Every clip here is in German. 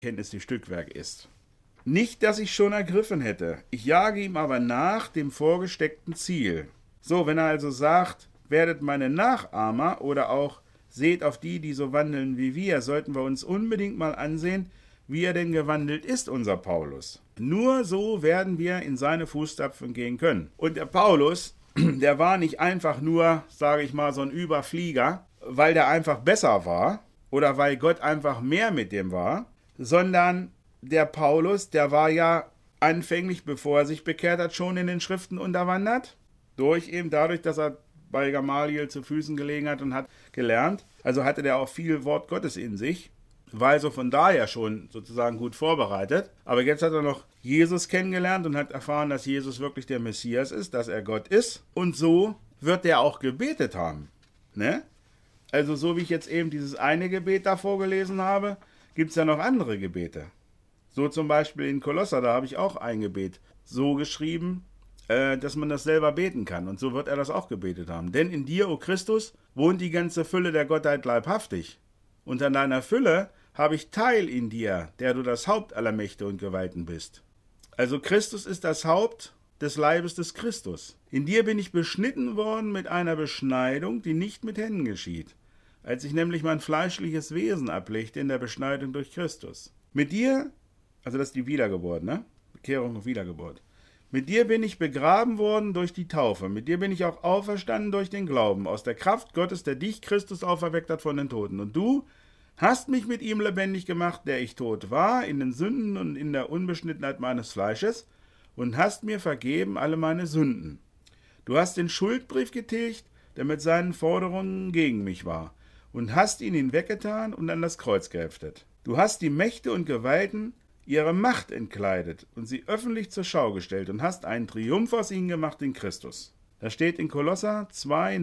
Kenntnis die Stückwerk ist. Nicht, dass ich schon ergriffen hätte, ich jage ihm aber nach dem vorgesteckten Ziel. So, wenn er also sagt, werdet meine Nachahmer oder auch seht auf die, die so wandeln wie wir, sollten wir uns unbedingt mal ansehen, wie er denn gewandelt ist, unser Paulus. Nur so werden wir in seine Fußstapfen gehen können. Und der Paulus, der war nicht einfach nur, sage ich mal, so ein Überflieger, weil der einfach besser war oder weil Gott einfach mehr mit dem war, sondern der Paulus, der war ja anfänglich, bevor er sich bekehrt hat, schon in den Schriften unterwandert. Dadurch, dass er bei Gamaliel zu Füßen gelegen hat und hat gelernt. Also hatte der auch viel Wort Gottes in sich, war also von daher schon sozusagen gut vorbereitet. Aber jetzt hat er noch Jesus kennengelernt und hat erfahren, dass Jesus wirklich der Messias ist, dass er Gott ist. Und so wird er auch gebetet haben. Ne? Also so wie ich jetzt eben dieses eine Gebet da vorgelesen habe, gibt es ja noch andere Gebete. So zum Beispiel in Kolosser, da habe ich auch ein Gebet so geschrieben, dass man das selber beten kann. Und so wird er das auch gebetet haben. Denn in dir, o Christus, wohnt die ganze Fülle der Gottheit leibhaftig. Und an deiner Fülle habe ich Teil in dir, der du das Haupt aller Mächte und Gewalten bist. Also Christus ist das Haupt des Leibes des Christus. In dir bin ich beschnitten worden mit einer Beschneidung, die nicht mit Händen geschieht, als ich nämlich mein fleischliches Wesen ablegte in der Beschneidung durch Christus. Mit dir, also das ist die Wiedergeburt, ne? Bekehrung und Wiedergeburt. Mit dir bin ich begraben worden durch die Taufe. Mit dir bin ich auch auferstanden durch den Glauben, aus der Kraft Gottes, der dich, Christus, auferweckt hat von den Toten. Und du hast mich mit ihm lebendig gemacht, der ich tot war, in den Sünden und in der Unbeschnittenheit meines Fleisches, und hast mir vergeben alle meine Sünden. Du hast den Schuldbrief getilgt, der mit seinen Forderungen gegen mich war, und hast ihn hinweggetan und an das Kreuz geheftet. Du hast die Mächte und Gewalten ihre Macht entkleidet und sie öffentlich zur Schau gestellt und hast einen Triumph aus ihnen gemacht in Christus. Das steht in Kolosser 2,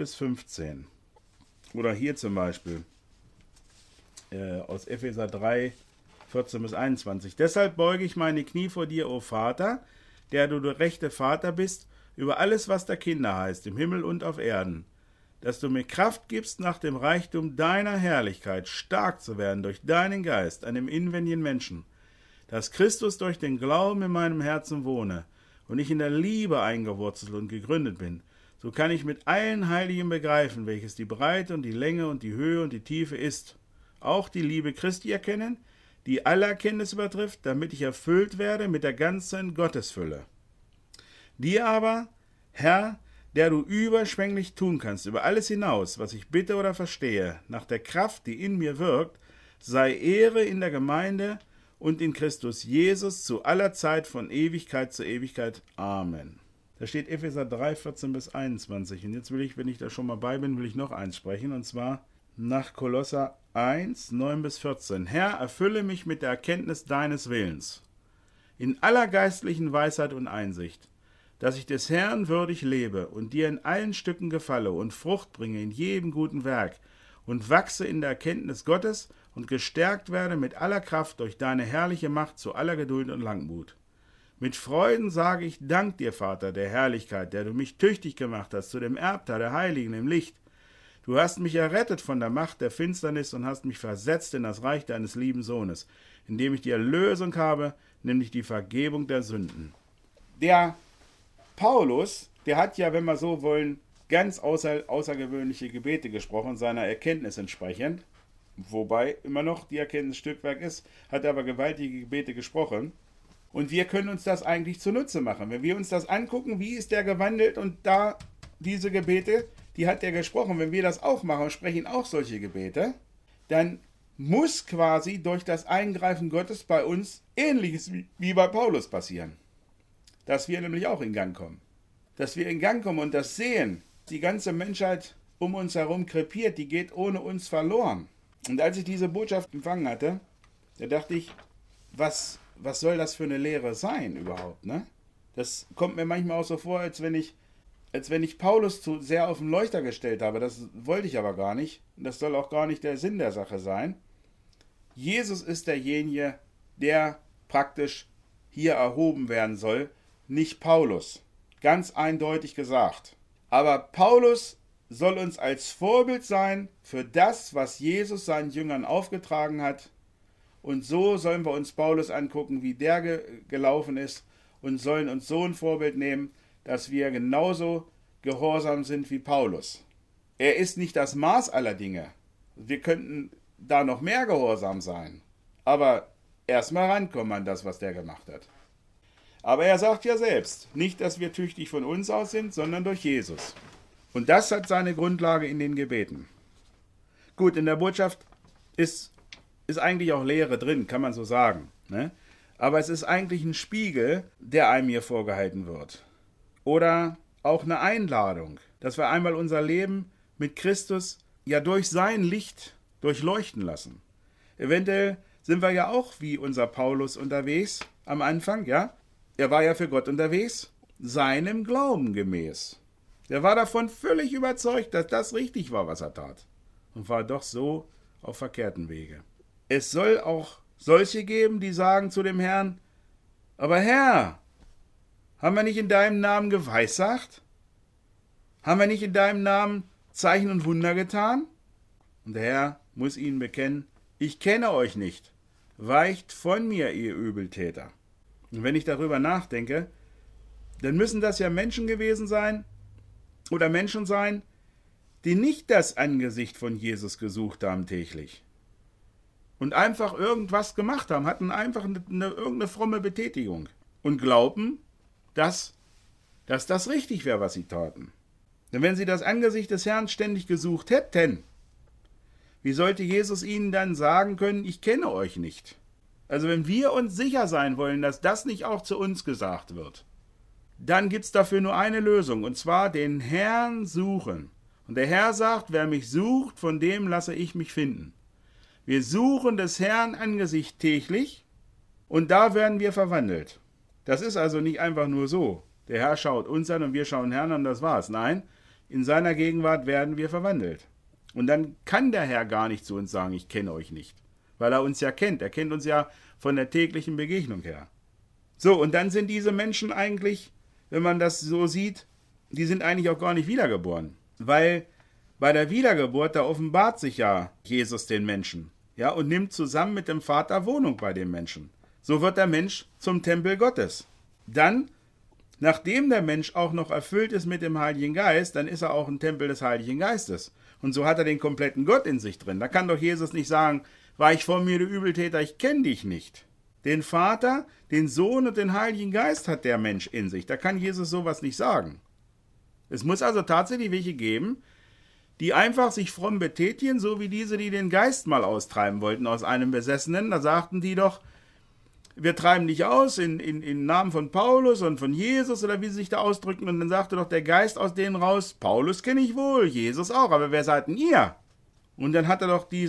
9-15. Oder hier zum Beispiel aus Epheser 3, 14-21. Deshalb beuge ich meine Knie vor dir, o Vater, der du der rechte Vater bist, über alles, was der Kinder heißt, im Himmel und auf Erden, dass du mir Kraft gibst, nach dem Reichtum deiner Herrlichkeit stark zu werden durch deinen Geist, einem inwendigen Menschen, dass Christus durch den Glauben in meinem Herzen wohne und ich in der Liebe eingewurzelt und gegründet bin, so kann ich mit allen Heiligen begreifen, welches die Breite und die Länge und die Höhe und die Tiefe ist, auch die Liebe Christi erkennen, die alle Erkenntnis übertrifft, damit ich erfüllt werde mit der ganzen Gottesfülle. Dir aber, Herr, der du überschwänglich tun kannst, über alles hinaus, was ich bitte oder verstehe, nach der Kraft, die in mir wirkt, sei Ehre in der Gemeinde und in Christus Jesus zu aller Zeit von Ewigkeit zu Ewigkeit. Amen. Da steht Epheser 3, 14-21. Und jetzt will ich, wenn ich da schon mal bei bin, will ich noch eins sprechen, und zwar nach Kolosser 1, 9-14. Herr, erfülle mich mit der Erkenntnis deines Willens, in aller geistlichen Weisheit und Einsicht, dass ich des Herrn würdig lebe und dir in allen Stücken gefalle und Frucht bringe in jedem guten Werk und wachse in der Erkenntnis Gottes und gestärkt werde mit aller Kraft durch deine herrliche Macht zu aller Geduld und Langmut. Mit Freuden sage ich Dank dir, Vater der Herrlichkeit, der du mich tüchtig gemacht hast zu dem Erbteil der Heiligen im Licht. Du hast mich errettet von der Macht der Finsternis und hast mich versetzt in das Reich deines lieben Sohnes, indem ich die Erlösung habe, nämlich die Vergebung der Sünden. Der Paulus, der hat ja, wenn wir so wollen, ganz außergewöhnliche Gebete gesprochen, seiner Erkenntnis entsprechend, wobei immer noch die Erkenntnis Stückwerk ist, hat er aber gewaltige Gebete gesprochen. Und wir können uns das eigentlich zunutze machen. Wenn wir uns das angucken, wie ist der gewandelt, und da diese Gebete, die hat er gesprochen, wenn wir das auch machen, sprechen auch solche Gebete, dann muss quasi durch das Eingreifen Gottes bei uns Ähnliches wie bei Paulus passieren. Dass wir nämlich auch in Gang kommen. Dass wir in Gang kommen und das sehen. Die ganze Menschheit um uns herum krepiert, die geht ohne uns verloren. Und als ich diese Botschaft empfangen hatte, da dachte ich, was soll das für eine Lehre sein überhaupt, ne? Das kommt mir manchmal auch so vor, als wenn ich Paulus zu sehr auf den Leuchter gestellt habe. Das wollte ich aber gar nicht. Das soll auch gar nicht der Sinn der Sache sein. Jesus ist derjenige, der praktisch hier erhoben werden soll, nicht Paulus. Ganz eindeutig gesagt. Aber Paulus soll uns als Vorbild sein für das, was Jesus seinen Jüngern aufgetragen hat. Und so sollen wir uns Paulus angucken, wie der gelaufen ist und sollen uns so ein Vorbild nehmen, dass wir genauso gehorsam sind wie Paulus. Er ist nicht das Maß aller Dinge. Wir könnten da noch mehr gehorsam sein. Aber erstmal rankommen an das, was der gemacht hat. Aber er sagt ja selbst, nicht, dass wir tüchtig von uns aus sind, sondern durch Jesus. Und das hat seine Grundlage in den Gebeten. Gut, in der Botschaft ist eigentlich auch Lehre drin, kann man so sagen. Ne? Aber es ist eigentlich ein Spiegel, der einem hier vorgehalten wird. Oder auch eine Einladung, dass wir einmal unser Leben mit Christus ja durch sein Licht durchleuchten lassen. Eventuell sind wir ja auch wie unser Paulus unterwegs am Anfang, ja? Er war ja für Gott unterwegs, seinem Glauben gemäß. Er war davon völlig überzeugt, dass das richtig war, was er tat. Und war doch so auf verkehrten Wege. Es soll auch solche geben, die sagen zu dem Herrn, aber Herr, haben wir nicht in deinem Namen geweissagt? Haben wir nicht in deinem Namen Zeichen und Wunder getan? Und der Herr muss ihnen bekennen, ich kenne euch nicht. Weicht von mir, ihr Übeltäter. Und wenn ich darüber nachdenke, dann müssen das ja Menschen gewesen sein oder Menschen sein, die nicht das Angesicht von Jesus gesucht haben täglich und einfach irgendwas gemacht haben, hatten einfach irgendeine fromme Betätigung und glauben, dass das richtig wäre, was sie taten. Denn wenn sie das Angesicht des Herrn ständig gesucht hätten, wie sollte Jesus ihnen dann sagen können, ich kenne euch nicht? Also wenn wir uns sicher sein wollen, dass das nicht auch zu uns gesagt wird, dann gibt es dafür nur eine Lösung, und zwar den Herrn suchen. Und der Herr sagt, wer mich sucht, von dem lasse ich mich finden. Wir suchen des Herrn Angesicht täglich und da werden wir verwandelt. Das ist also nicht einfach nur so. Der Herr schaut uns an und wir schauen Herrn an, das war's. Nein, in seiner Gegenwart werden wir verwandelt. Und dann kann der Herr gar nicht zu uns sagen, ich kenne euch nicht. Weil er uns ja kennt. Er kennt uns ja von der täglichen Begegnung her. So, und dann sind diese Menschen eigentlich, wenn man das so sieht, die sind eigentlich auch gar nicht wiedergeboren. Weil bei der Wiedergeburt, da offenbart sich ja Jesus den Menschen. Ja, und nimmt zusammen mit dem Vater Wohnung bei dem Menschen. So wird der Mensch zum Tempel Gottes. Dann, nachdem der Mensch auch noch erfüllt ist mit dem Heiligen Geist, dann ist er auch ein Tempel des Heiligen Geistes. Und so hat er den kompletten Gott in sich drin. Da kann doch Jesus nicht sagen, weich von mir, du Übeltäter, ich kenne dich nicht. Den Vater, den Sohn und den Heiligen Geist hat der Mensch in sich. Da kann Jesus sowas nicht sagen. Es muss also tatsächlich welche geben, die einfach sich fromm betätigen, so wie diese, die den Geist mal austreiben wollten aus einem Besessenen. Da sagten die doch, wir treiben dich aus in Namen von Paulus und von Jesus oder wie sie sich da ausdrücken. Und dann sagte doch der Geist aus denen raus, Paulus kenne ich wohl, Jesus auch, aber wer seid denn ihr? Und dann hat er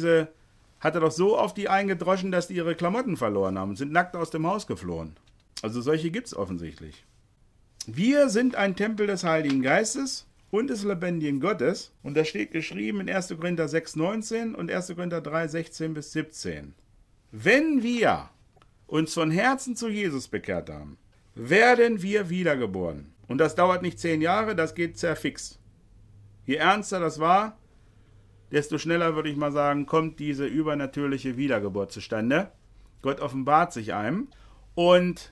doch so auf die eingedroschen, dass die ihre Klamotten verloren haben und sind nackt aus dem Haus geflohen. Also solche gibt es offensichtlich. Wir sind ein Tempel des Heiligen Geistes und des lebendigen Gottes. Und das steht geschrieben in 1. Korinther 6,19 und 1. Korinther 3,16-17. Wenn wir uns von Herzen zu Jesus bekehrt haben, werden wir wiedergeboren. Und das dauert nicht 10 Jahre, das geht sehr fix. Je ernster das war, desto schneller, würde ich mal sagen, kommt diese übernatürliche Wiedergeburt zustande. Gott offenbart sich einem. Und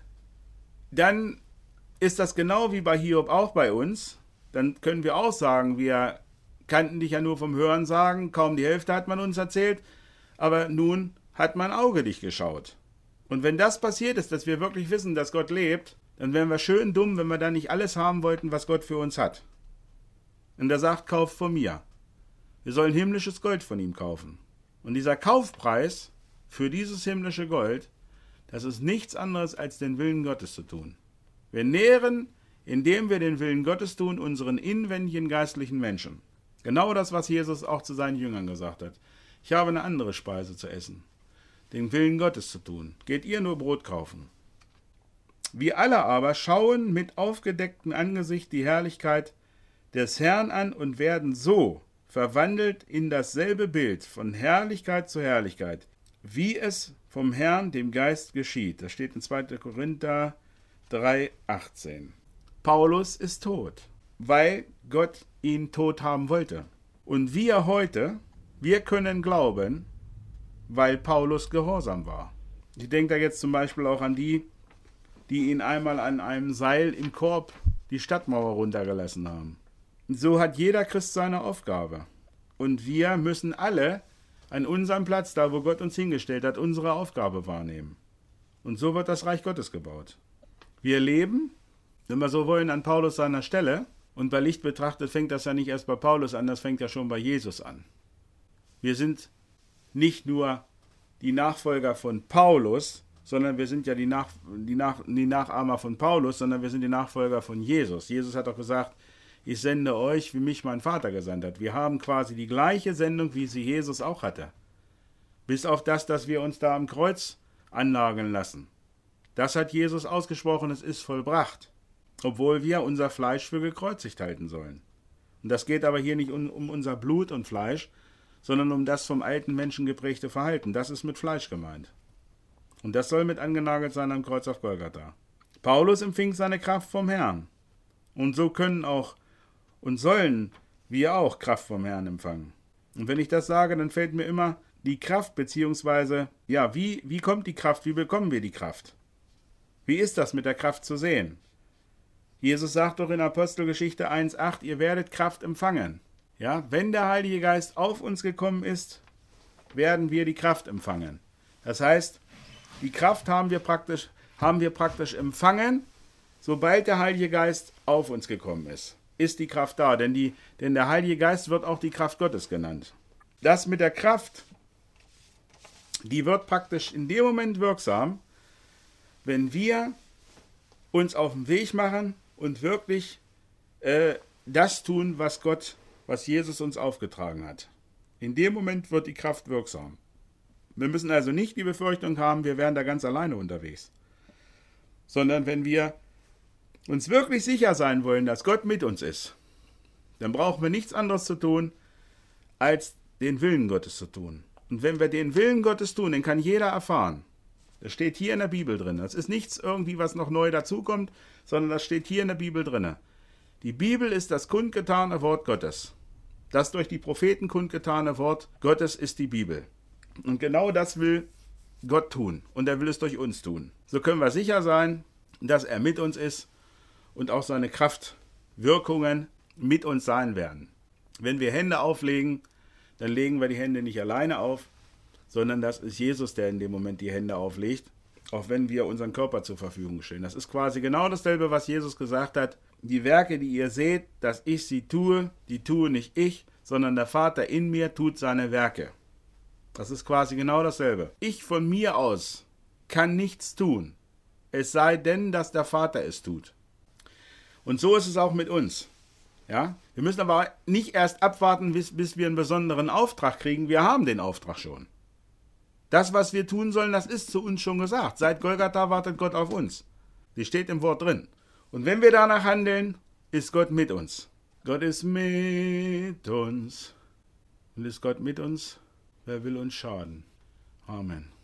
dann ist das genau wie bei Hiob auch bei uns. Dann können wir auch sagen, wir kannten dich ja nur vom Hören sagen, kaum die Hälfte hat man uns erzählt, aber nun hat mein Auge dich geschaut. Und wenn das passiert ist, dass wir wirklich wissen, dass Gott lebt, dann wären wir schön dumm, wenn wir dann nicht alles haben wollten, was Gott für uns hat. Und er sagt, kauft von mir. Wir sollen himmlisches Gold von ihm kaufen. Und dieser Kaufpreis für dieses himmlische Gold, das ist nichts anderes als den Willen Gottes zu tun. Wir nähren, indem wir den Willen Gottes tun, unseren inwendigen geistlichen Menschen. Genau das, was Jesus auch zu seinen Jüngern gesagt hat. Ich habe eine andere Speise zu essen. Den Willen Gottes zu tun. Geht ihr nur Brot kaufen. Wir alle aber schauen mit aufgedecktem Angesicht die Herrlichkeit des Herrn an und werden so verwandelt in dasselbe Bild von Herrlichkeit zu Herrlichkeit, wie es vom Herrn, dem Geist, geschieht. Das steht in 2. Korinther 3,18. Paulus ist tot, weil Gott ihn tot haben wollte. Und wir heute, wir können glauben, weil Paulus gehorsam war. Ich denke da jetzt zum Beispiel auch an die ihn einmal an einem Seil im Korb die Stadtmauer runtergelassen haben. Und so hat jeder Christ seine Aufgabe. Und wir müssen alle an unserem Platz, da wo Gott uns hingestellt hat, unsere Aufgabe wahrnehmen. Und so wird das Reich Gottes gebaut. Wir leben, wenn wir so wollen, an Paulus seiner Stelle. Und bei Licht betrachtet fängt das ja nicht erst bei Paulus an, das fängt ja schon bei Jesus an. Wir sind nicht nur die Nachfolger von Paulus, sondern wir sind ja die Nachahmer von Paulus, sondern wir sind die Nachfolger von Jesus. Jesus hat doch gesagt, ich sende euch, wie mich mein Vater gesandt hat. Wir haben quasi die gleiche Sendung, wie sie Jesus auch hatte. Bis auf das, dass wir uns da am Kreuz annageln lassen. Das hat Jesus ausgesprochen, es ist vollbracht. Obwohl wir unser Fleisch für gekreuzigt halten sollen. Und das geht aber hier nicht um unser Blut und Fleisch, sondern um das vom alten Menschen geprägte Verhalten. Das ist mit Fleisch gemeint. Und das soll mit angenagelt sein am Kreuz auf Golgatha. Paulus empfing seine Kraft vom Herrn. Und so können auch und sollen wir auch Kraft vom Herrn empfangen. Und wenn ich das sage, dann fällt mir immer die Kraft, beziehungsweise, ja, wie kommt die Kraft, wie bekommen wir die Kraft? Wie ist das mit der Kraft zu sehen? Jesus sagt doch in Apostelgeschichte 1,8, ihr werdet Kraft empfangen. Ja, wenn der Heilige Geist auf uns gekommen ist, werden wir die Kraft empfangen. Das heißt, die Kraft haben wir praktisch empfangen, sobald der Heilige Geist auf uns gekommen ist die Kraft da. Denn der Heilige Geist wird auch die Kraft Gottes genannt. Das mit der Kraft, die wird praktisch in dem Moment wirksam, wenn wir uns auf den Weg machen und wirklich das tun, was Jesus uns aufgetragen hat. In dem Moment wird die Kraft wirksam. Wir müssen also nicht die Befürchtung haben, wir wären da ganz alleine unterwegs. Sondern wenn wir uns wirklich sicher sein wollen, dass Gott mit uns ist, dann brauchen wir nichts anderes zu tun, als den Willen Gottes zu tun. Und wenn wir den Willen Gottes tun, den kann jeder erfahren. Das steht hier in der Bibel drin. Das ist nichts irgendwie, was noch neu dazukommt, sondern das steht hier in der Bibel drin. Die Bibel ist das kundgetane Wort Gottes. Das durch die Propheten kundgetane Wort Gottes ist die Bibel. Und genau das will Gott tun. Und er will es durch uns tun. So können wir sicher sein, dass er mit uns ist und auch seine Kraftwirkungen mit uns sein werden. Wenn wir Hände auflegen, dann legen wir die Hände nicht alleine auf, sondern das ist Jesus, der in dem Moment die Hände auflegt, auch wenn wir unseren Körper zur Verfügung stellen. Das ist quasi genau dasselbe, was Jesus gesagt hat. Die Werke, die ihr seht, dass ich sie tue, die tue nicht ich, sondern der Vater in mir tut seine Werke. Das ist quasi genau dasselbe. Ich von mir aus kann nichts tun, es sei denn, dass der Vater es tut. Und so ist es auch mit uns. Ja? Wir müssen aber nicht erst abwarten, bis wir einen besonderen Auftrag kriegen. Wir haben den Auftrag schon. Das, was wir tun sollen, das ist zu uns schon gesagt. Seit Golgatha wartet Gott auf uns. Die steht im Wort drin. Und wenn wir danach handeln, ist Gott mit uns. Gott ist mit uns. Und ist Gott mit uns, wer will uns schaden? Amen.